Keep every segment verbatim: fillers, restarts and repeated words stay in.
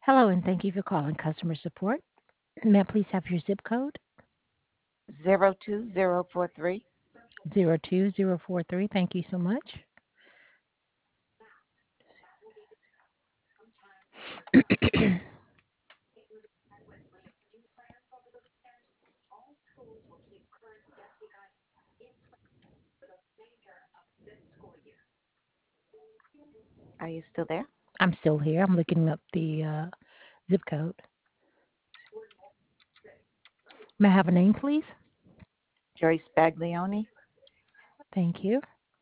Hello, and thank you for calling customer support. May I please have your zip code? Zero two zero four three. Zero two zero four three. Thank you so much. Are you still there? I'm still here. I'm looking up the uh, zip code. May I have a name, please? Joyce Baglioni? Thank you.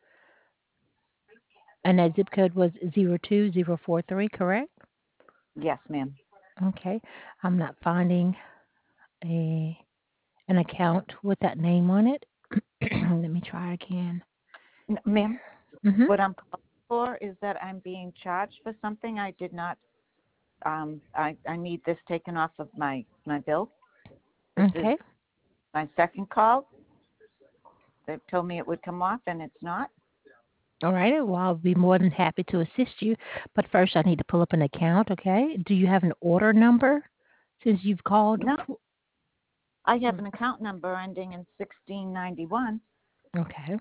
And that zip code was zero two zero four three, correct? Yes, ma'am. Okay. I'm not finding a an account with that name on it. Let me try again. N- ma'am, Mm-hmm. what I'm calling for is that I'm being charged for something I did not. Um, I, I need this taken off of my, my bill. This is Okay. my second call. They've told me it would come off, and it's not. All right. Well, I'll be more than happy to assist you. But first, I need to pull up an account, okay? Do you have an order number since you've called? No, I have an account number ending in sixteen ninety-one. Okay.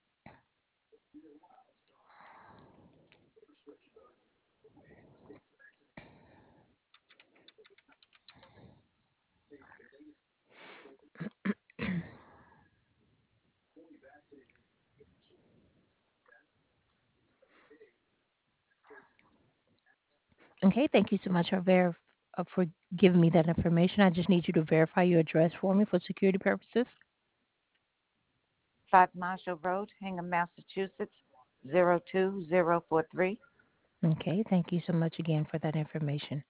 Okay. Thank you so much for, ver- uh, for giving me that information. I just need you to verify your address for me for security purposes. five Marshall Road, Hingham, Massachusetts, zero two zero four three. Okay. Thank you so much again for that information.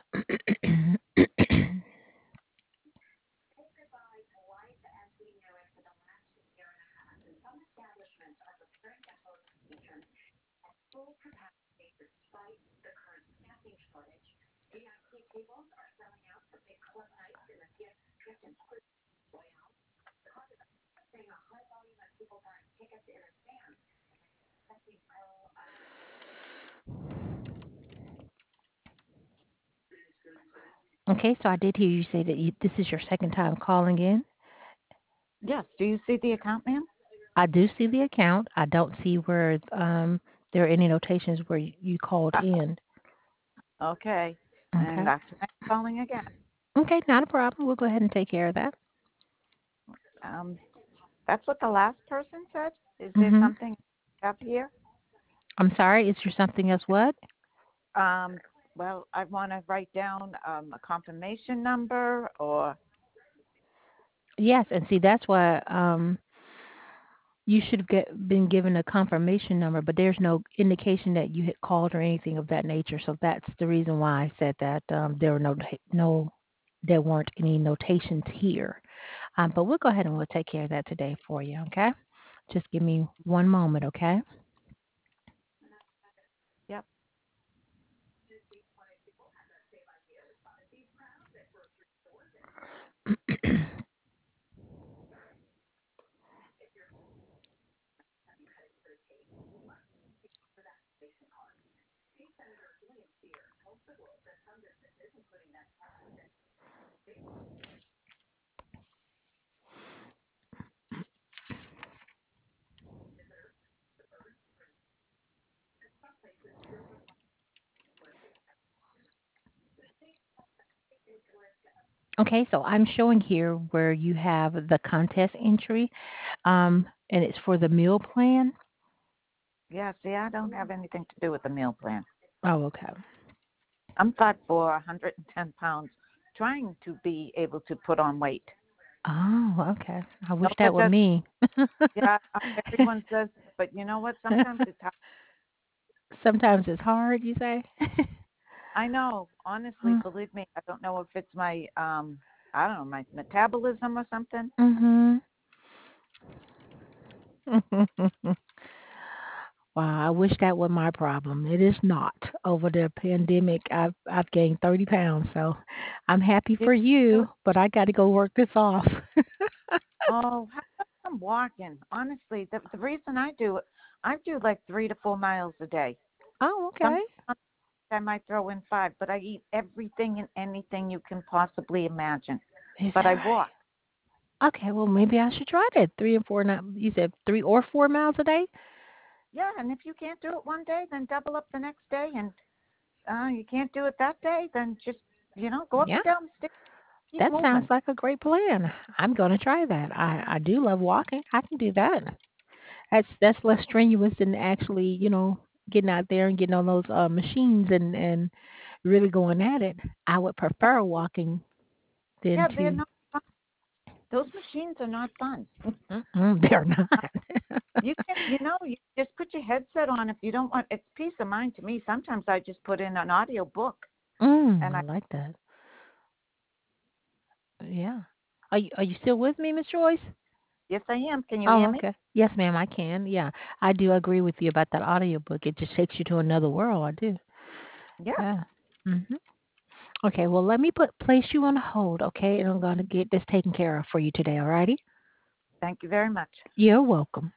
Okay. So I did hear you say that you, this is your second time calling in. Yes, do you see the account, ma'am? I do see the account. I don't see where um, there are any notations where you you called in. Okay, and Okay. that's why I'm calling again. Okay, not a problem. We'll go ahead and take care of that. Um, that's what the last person said. Is there hmm something up here? I'm sorry. Is there something else? What? Um, well, I want to write down um, a confirmation number or Yes, and see that's why um, you should have get, been given a confirmation number, but there's no indication that you had called or anything of that nature. So that's the reason why I said that um, there were no no there weren't any notations here. Um, but we'll go ahead and we'll take care of that today for you. Okay. Just give me one moment. Okay. yep. Okay, so I'm showing here where you have the contest entry, um, and it's for the meal plan. Yeah, see, I don't have anything to do with the meal plan. Oh, okay. I'm five foot four, one hundred ten pounds, trying to be able to put on weight. Oh, okay. I No, wish that that were does. me. Yeah, uh, everyone says, but you know what? Sometimes it's hard. Sometimes it's hard, you say? I know, honestly, believe me, I don't know if it's my, um, I don't know, my metabolism or something. Mhm. Wow, I wish that were my problem. It is not. Over the pandemic, I've I've gained thirty pounds, so I'm happy You for do it. you, but I got to go work this off. Oh, how about I'm walking? Honestly, the, the reason I do it, I do like three to four miles a day. Oh, okay. Sometimes I might throw in five, but I eat everything and anything you can possibly imagine. Is But that I right? walk. Okay, well maybe I should try that. Three and four. Not you said three or four miles a day. Yeah, and if you can't do it one day, then double up the next day. And uh, you can't do it that day, then just, you know, go up Yeah, and down the stairs. Keep that sounds moving. like a great plan. I'm gonna try that. I I do love walking. I can do that. That's that's less strenuous than actually, you know, getting out there and getting on those uh, machines and and really going at it. I would prefer walking than Yeah, they're to. not fun. Those machines are not fun. Mm-mm, they're not. You can, you know, you just put your headset on if you don't want. It's peace of mind to me. Sometimes I just put in an audio book, Mm, and I I like that. Yeah. Are you are you still with me, Miss Joyce? yes, I am. Can you hear Oh, me? okay. Yes, ma'am, I can. Yeah, I do agree with you about that audiobook. It just takes you to another world. I do. Yeah. Yeah. Mhm. Okay. Well, let me put place you on hold, okay? And I'm gonna get this taken care of for you today. All righty? Thank you very much. You're welcome.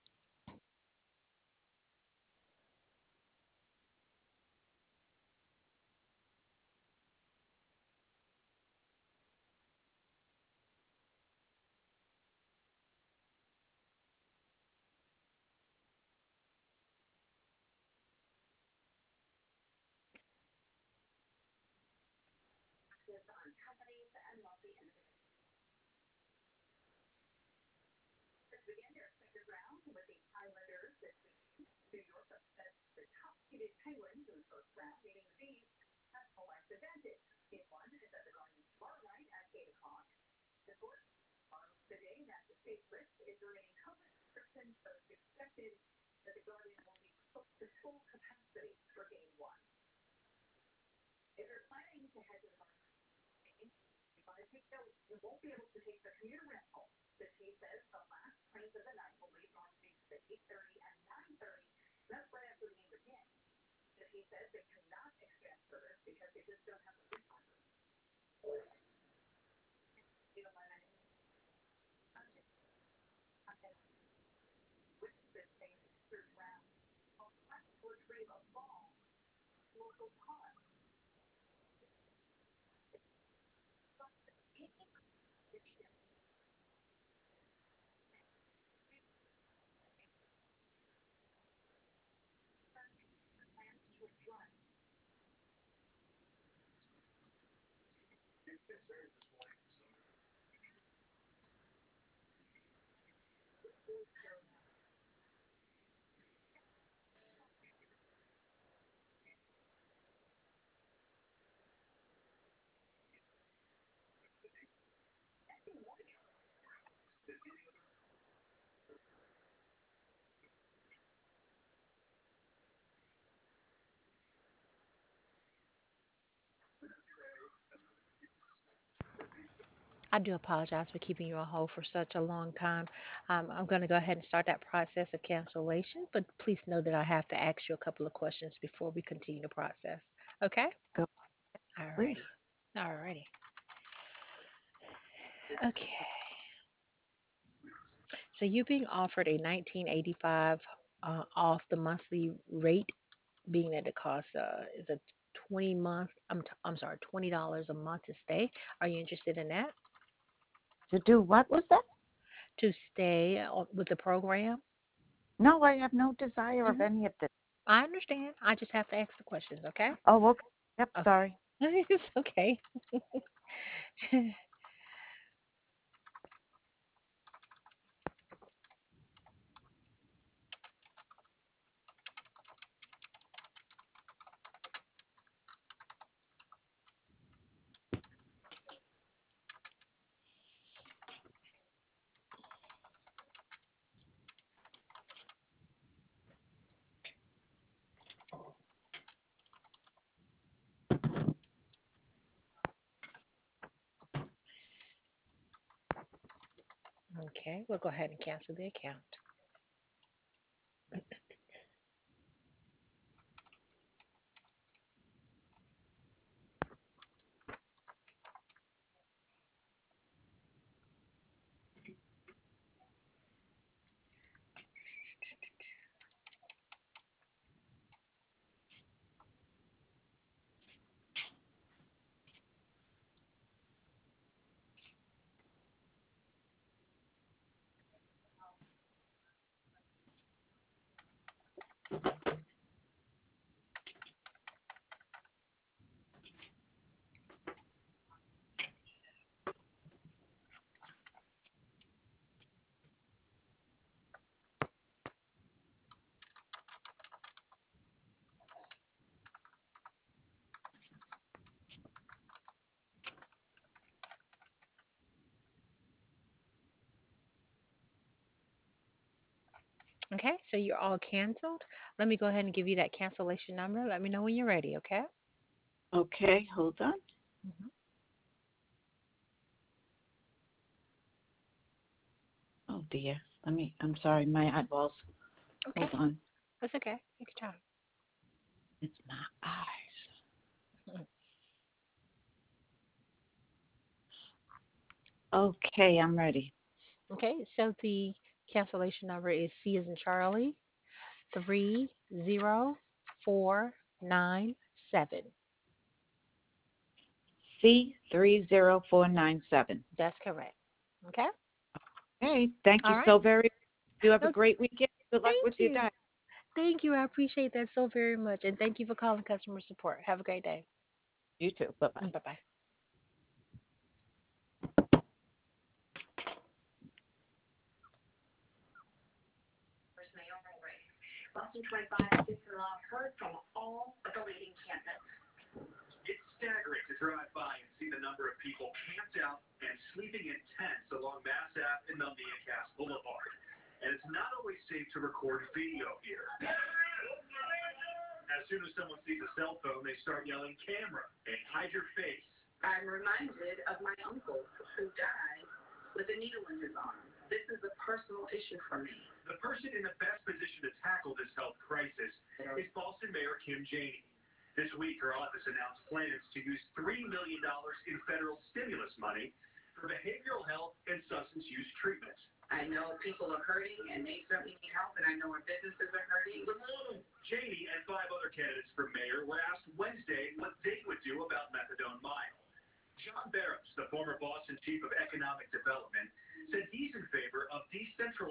I do apologize for keeping you on hold for such a long time. Um, I'm going to go ahead and start that process of cancellation, but please know that I have to ask you a couple of questions before we continue the process. Okay? Go, please. Alrighty. Alrighty. Okay. So you're being offered a nineteen eighty-five uh, off the monthly rate, being that it costs uh, is a twenty month. I'm t- I'm sorry, twenty dollars a month to stay. Are you interested in that? To do what was that? To stay uh, with the program? No, I have no desire of Hmm. any of this. I understand. I just have to ask the questions, okay? Oh, okay. Yep, Okay. sorry. It's okay. Okay, we'll go ahead and cancel the account. Okay, so you're all canceled. Let me go ahead and give you that cancellation number. Let me know when you're ready, okay? Okay, hold on. Hmm. Oh dear. Let me. I'm sorry. My eyeballs. Okay, Hold on. that's okay. Take your time. It's my eyes. Mhm. Okay, I'm ready. Okay, so the cancellation number is C as in Charlie, three zero four nine seven. C three zero four nine seven. That's correct. Okay? Hey, thank you All right. so very much. You have a No, great weekend. Good luck with thank your you. diet. Thank you. I appreciate that so very much. And thank you for calling customer support. Have a great day. You too. Bye bye. Bye bye. It's staggering to drive by and see the number of people camped out and sleeping in tents along Mass Ave and Numbia Cass Boulevard. And it's not always safe to record video here. As soon as someone sees a cell phone, they start yelling, camera, and hide your face. I'm reminded of my uncle who died with a needle in his arm. This is a personal issue for me. The person in the best position to tackle this health crisis is Boston Mayor Kim Janey. This week, her office announced plans to use three million dollars in federal stimulus money for behavioral health and substance use treatment. I know people are hurting and they certainly need help, and I know our businesses are hurting. Janey and five other candidates for mayor were asked Wednesday what they would do about methadone mile. John Barrows, the former Boston chief of economic development, said he's in favor of decentralized